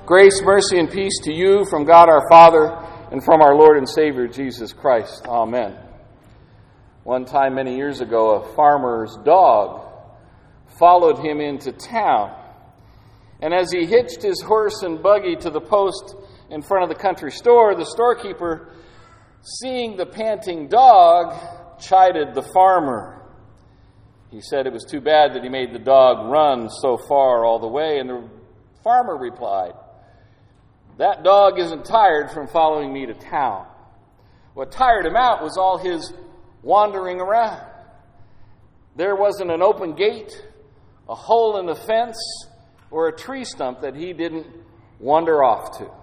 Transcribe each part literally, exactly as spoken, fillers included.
Grace, mercy, and peace to you from God our Father and from our Lord and Savior Jesus Christ. Amen. One time many years ago, a farmer's dog followed him into town. And as he hitched his horse and buggy to the post in front of the country store, the storekeeper, seeing the panting dog, chided the farmer. He said it was too bad that he made the dog run so far all the way, and the farmer replied, "That dog isn't tired from following me to town. What tired him out was all his wandering around. There wasn't an open gate, a hole in the fence, or a tree stump that he didn't wander off to."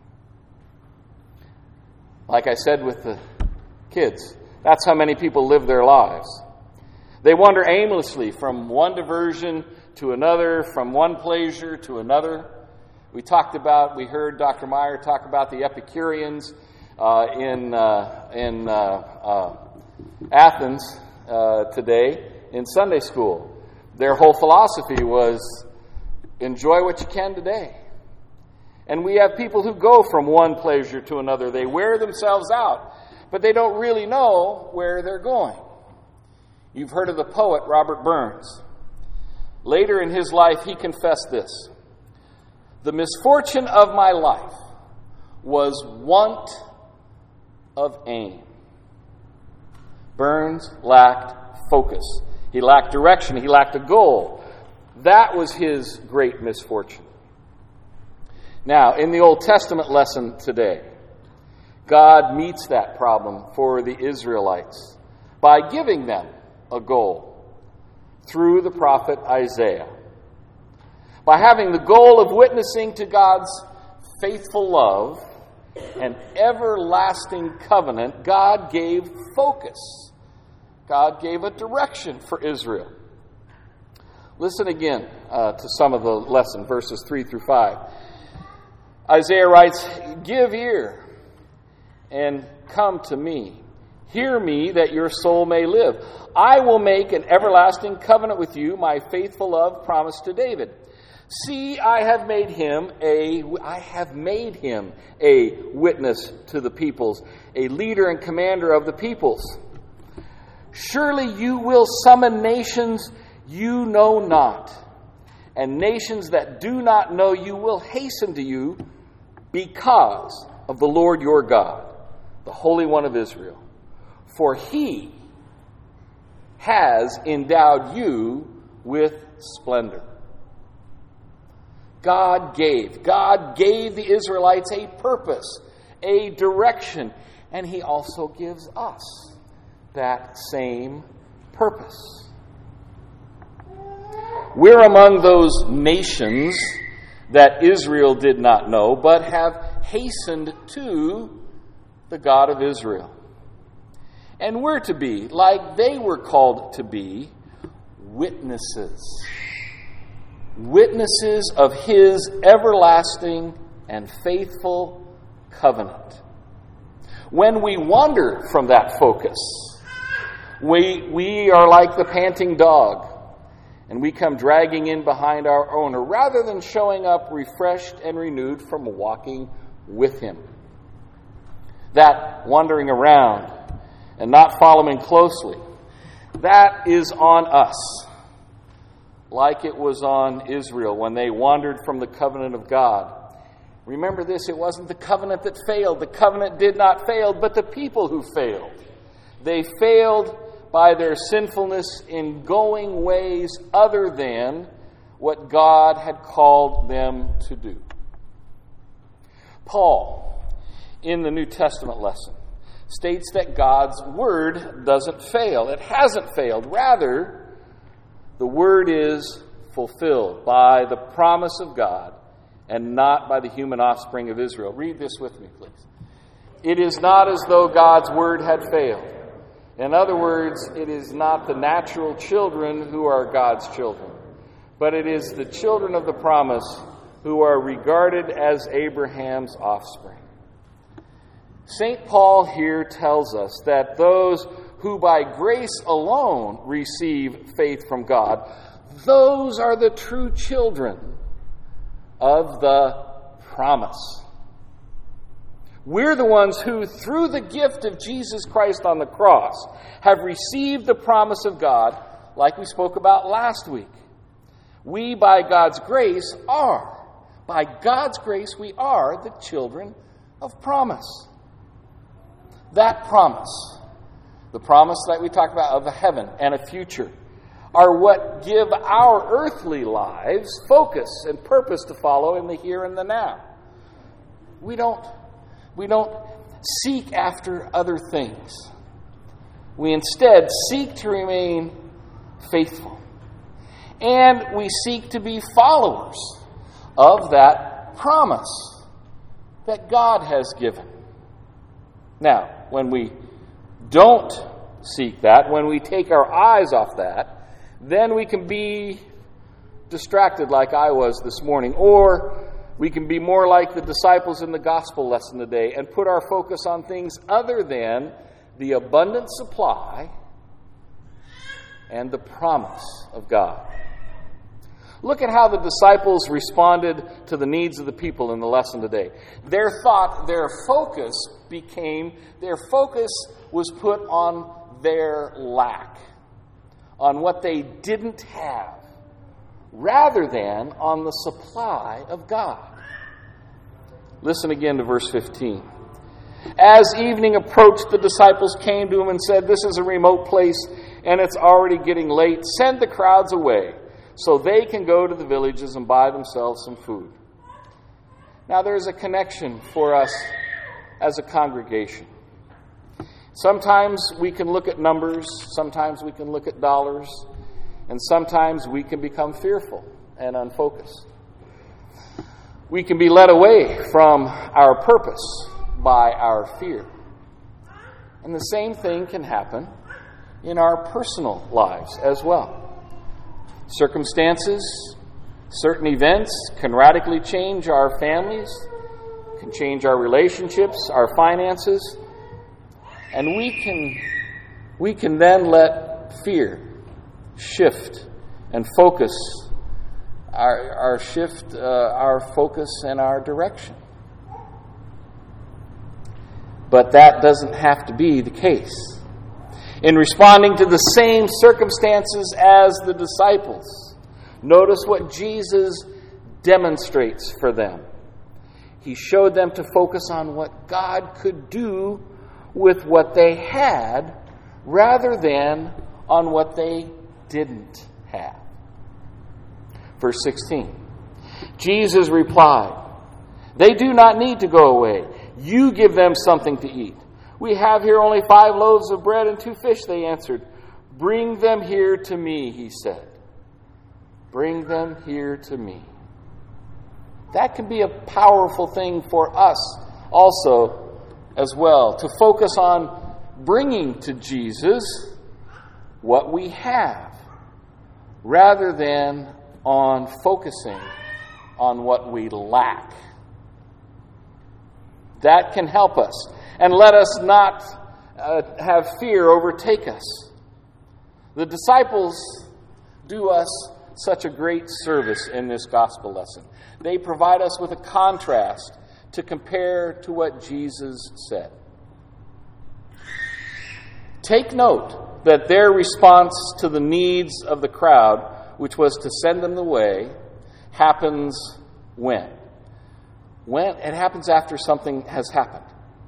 Like I said with the kids, that's how many people live their lives. They wander aimlessly from one diversion to another, from one pleasure to another. We talked about, we heard Doctor Meyer talk about the Epicureans uh, in uh, in uh, uh, Athens uh, today in Sunday school. Their whole philosophy was enjoy what you can today. And we have people who go from one pleasure to another. They wear themselves out, but they don't really know where they're going. You've heard of the poet Robert Burns. Later in his life, he confessed this: "The misfortune of my life was want of aim." Burns lacked focus. He lacked direction. He lacked a goal. That was his great misfortune. Now, in the Old Testament lesson today, God meets that problem for the Israelites by giving them a goal through the prophet Isaiah. By having the goal of witnessing to God's faithful love and everlasting covenant, God gave focus. God gave a direction for Israel. Listen again uh, to some of the lesson, verses three through five. Isaiah writes, "Give ear and come to me. Hear me that your soul may live. I will make an everlasting covenant with you, my faithful love promised to David. See, I have made him a I have made him a witness to the peoples, a leader and commander of the peoples. Surely you will summon nations you know not, and nations that do not know you will hasten to you because of the Lord your God, the Holy One of Israel. For he has endowed you with splendor." God gave. God gave the Israelites a purpose, a direction, and he also gives us that same purpose. We're among those nations that Israel did not know, but have hastened to the God of Israel. And we're to be, like they were called to be, witnesses. Witnesses of his everlasting and faithful covenant. When we wander from that focus, we, we are like the panting dog, and we come dragging in behind our owner rather than showing up refreshed and renewed from walking with him. That wandering around and not following closely, that is on us, like it was on Israel when they wandered from the covenant of God. Remember this, it wasn't the covenant that failed. The covenant did not fail, but the people who failed. They failed by their sinfulness in going ways other than what God had called them to do. Paul, in the New Testament lesson, states that God's word doesn't fail. It hasn't failed. Rather, the word is fulfilled by the promise of God and not by the human offspring of Israel. Read this with me, please. It is not as though God's word had failed. In other words, it is not the natural children who are God's children, but it is the children of the promise who are regarded as Abraham's offspring. Saint Paul here tells us that those who by grace alone receive faith from God, those are the true children of the promise. We're the ones who, through the gift of Jesus Christ on the cross, have received the promise of God, like we spoke about last week. We, by God's grace, are. By God's grace, we are the children of promise. That promise, the promise that we talk about of a heaven and a future, are what give our earthly lives focus and purpose to follow in the here and the now. We don't, we don't seek after other things. We instead seek to remain faithful. And we seek to be followers of that promise that God has given. Now, when we don't seek that, when we take our eyes off that, then we can be distracted like I was this morning, or we can be more like the disciples in the gospel lesson today and put our focus on things other than the abundant supply and the promise of God. Look at how the disciples responded to the needs of the people in the lesson today. Their thought, their focus became, their focus was put on their lack, on what they didn't have, rather than on the supply of God. Listen again to verse fifteen. As evening approached, the disciples came to him and said, "This is a remote place, and it's already getting late. Send the crowds away, so they can go to the villages and buy themselves some food." Now, there's a connection for us as a congregation. Sometimes we can look at numbers, sometimes we can look at dollars, and sometimes we can become fearful and unfocused. We can be led away from our purpose by our fear. And the same thing can happen in our personal lives as well. Circumstances, certain events can radically change our families, can change our relationships, our finances, and we can we can then let fear shift and focus our our shift uh, our focus and our direction. But that doesn't have to be the case. In responding to the same circumstances as the disciples, notice what Jesus demonstrates for them. He showed them to focus on what God could do with what they had, rather than on what they didn't have. Verse sixteen. Jesus replied, "They do not need to go away. You give them something to eat." "We have here only five loaves of bread and two fish," they answered. "Bring them here to me," he said. Bring them here to me. That can be a powerful thing for us also as well, to focus on bringing to Jesus what we have, rather than on focusing on what we lack. That can help us and let us not uh, have fear overtake us. The disciples do us such a great service in this gospel lesson. They provide us with a contrast to compare to what Jesus said. Take note that their response to the needs of the crowd, which was to send them away, happens when? When it happens after something has happened.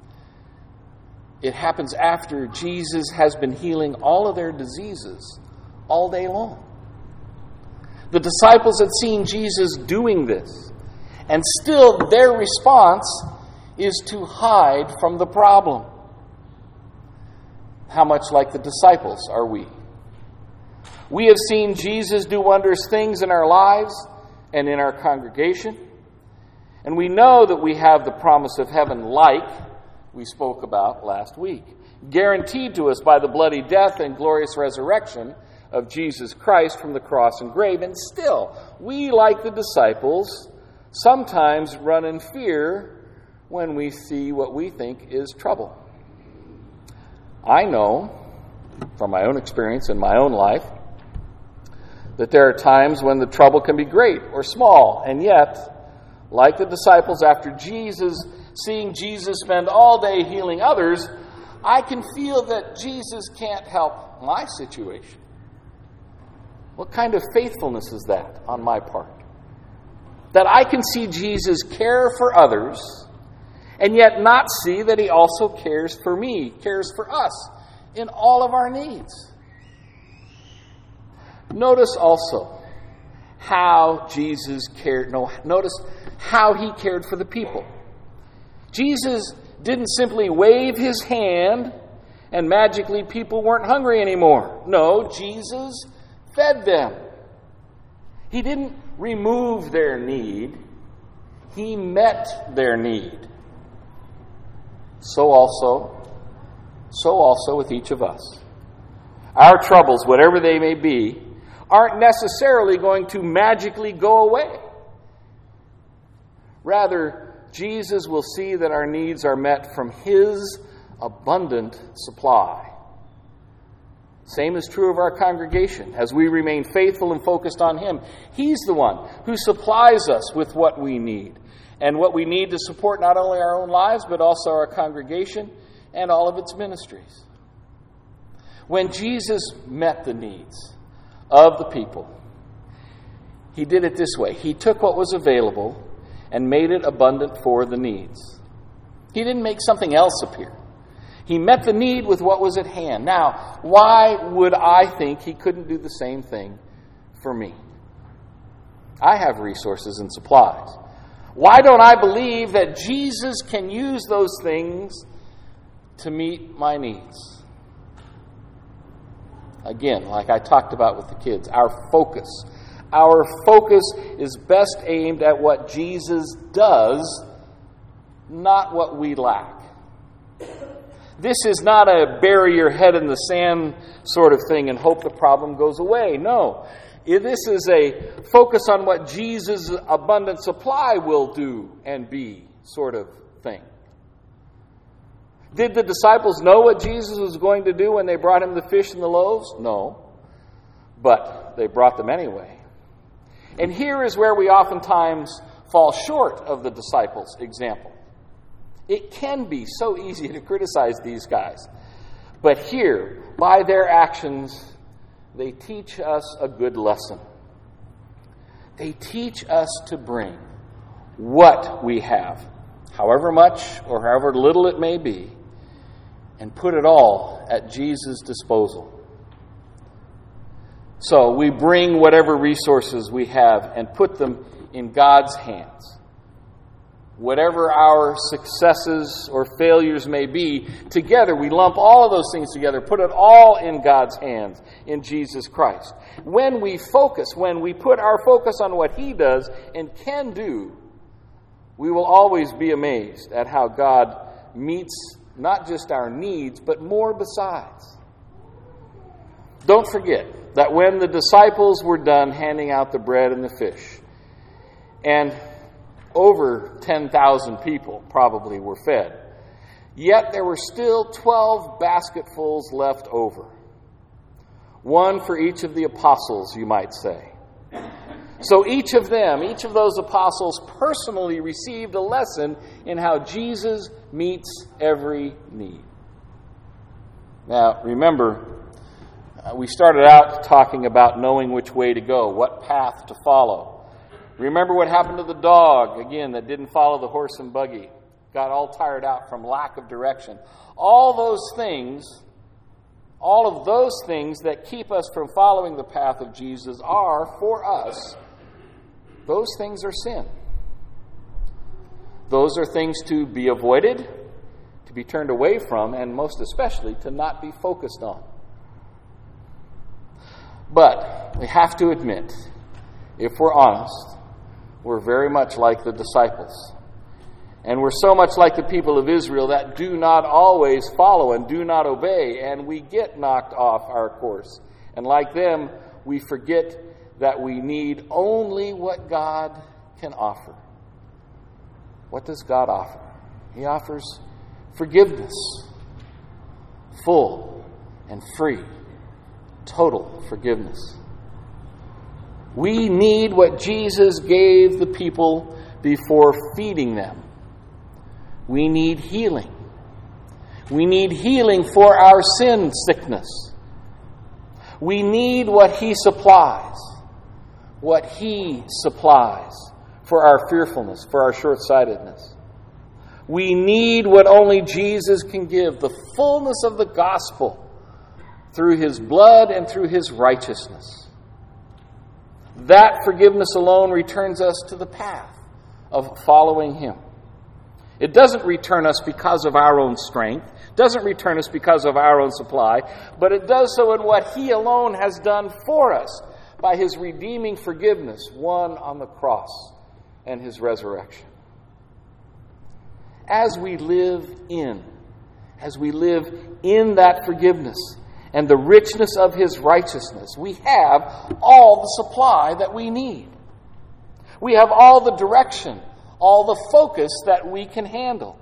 It happens after Jesus has been healing all of their diseases all day long. The disciples had seen Jesus doing this, and still their response is to hide from the problem. How much like the disciples are we? We have seen Jesus do wondrous things in our lives and in our congregation, and we know that we have the promise of heaven, like we spoke about last week, guaranteed to us by the bloody death and glorious resurrection of Jesus Christ from the cross and grave. And still, we, like the disciples, sometimes run in fear when we see what we think is trouble. I know, from my own experience in my own life, that there are times when the trouble can be great or small, and yet like the disciples after Jesus, seeing Jesus spend all day healing others, I can feel that Jesus can't help my situation. What kind of faithfulness is that on my part? That I can see Jesus care for others and yet not see that he also cares for me, cares for us in all of our needs. Notice also how Jesus cared. No, notice how he cared for the people. Jesus didn't simply wave his hand and magically people weren't hungry anymore. No, Jesus fed them. He didn't remove their need. He met their need. So also, so also with each of us. Our troubles, whatever they may be, aren't necessarily going to magically go away. Rather, Jesus will see that our needs are met from his abundant supply. Same is true of our congregation. As we remain faithful and focused on him, he's the one who supplies us with what we need, and what we need to support not only our own lives, but also our congregation and all of its ministries. When Jesus met the needs of the people, he did it this way. He took what was available and made it abundant for the needs. He didn't make something else appear. He met the need with what was at hand. Now, why would I think he couldn't do the same thing for me? I have resources and supplies. Why don't I believe that Jesus can use those things to meet my needs? Again, like I talked about with the kids, our focus. Our focus is best aimed at what Jesus does, not what we lack. This is not a bury your head in the sand sort of thing and hope the problem goes away. No. This is a focus on what Jesus' abundant supply will do and be sort of thing. Did the disciples know what Jesus was going to do when they brought him the fish and the loaves? No. But they brought them anyway. And here is where we oftentimes fall short of the disciples' example. It can be so easy to criticize these guys. But here, by their actions, they teach us a good lesson. They teach us to bring what we have, however much or however little it may be, and put it all at Jesus' disposal. So we bring whatever resources we have and put them in God's hands. Whatever our successes or failures may be, together we lump all of those things together, put it all in God's hands, in Jesus Christ. When we focus, when we put our focus on what he does and can do, we will always be amazed at how God meets not just our needs, but more besides. Don't forget that when the disciples were done handing out the bread and the fish, and over ten thousand people probably were fed, yet there were still twelve basketfuls left over. One for each of the apostles, you might say. So each of them, each of those apostles personally received a lesson in how Jesus meets every need. Now, remember, uh, we started out talking about knowing which way to go, what path to follow. Remember what happened to the dog, again, that didn't follow the horse and buggy, got all tired out from lack of direction. All those things, all of those things that keep us from following the path of Jesus are, for us, those things are sin. Those are things to be avoided, to be turned away from, and most especially to not be focused on. But we have to admit, if we're honest, we're very much like the disciples. And we're so much like the people of Israel that do not always follow and do not obey, and we get knocked off our course. And like them, we forget that we need only what God can offer. What does God offer? He offers forgiveness, full and free, total forgiveness. We need what Jesus gave the people before feeding them. We need healing. We need healing for our sin sickness. We need what He supplies. What He supplies for our fearfulness, for our short-sightedness. We need what only Jesus can give, the fullness of the gospel through His blood and through His righteousness. That forgiveness alone returns us to the path of following Him. It doesn't return us because of our own strength, doesn't return us because of our own supply, but it does so in what He alone has done for us by His redeeming forgiveness won on the cross and His resurrection. As we live in, as we live in that forgiveness and the richness of His righteousness, we have all the supply that we need. We have all the direction, all the focus that we can handle.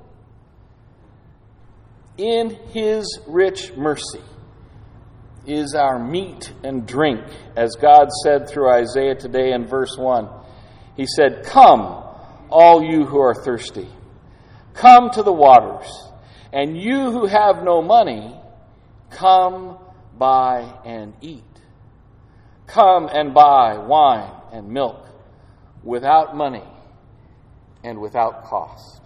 In His rich mercy is our meat and drink, as God said through Isaiah today in verse one. He said, "Come, all you who are thirsty, come to the waters, and you who have no money, come buy and eat. Come and buy wine and milk without money and without cost."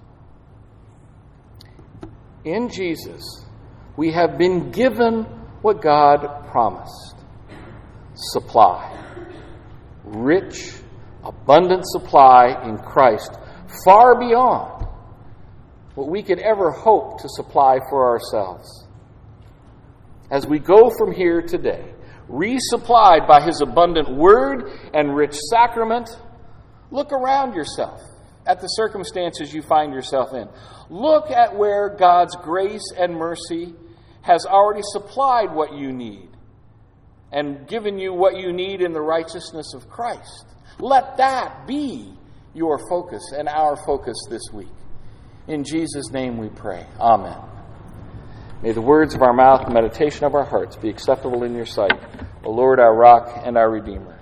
In Jesus, we have been given what God promised. Supply. Rich, abundant supply in Christ, far beyond what we could ever hope to supply for ourselves. As we go from here today, resupplied by His abundant word and rich sacrament, look around yourself at the circumstances you find yourself in. Look at where God's grace and mercy has already supplied what you need and given you what you need in the righteousness of Christ. Let that be your focus and our focus this week. In Jesus' name we pray. Amen. May the words of our mouth and meditation of our hearts be acceptable in your sight, O Lord, our rock and our Redeemer.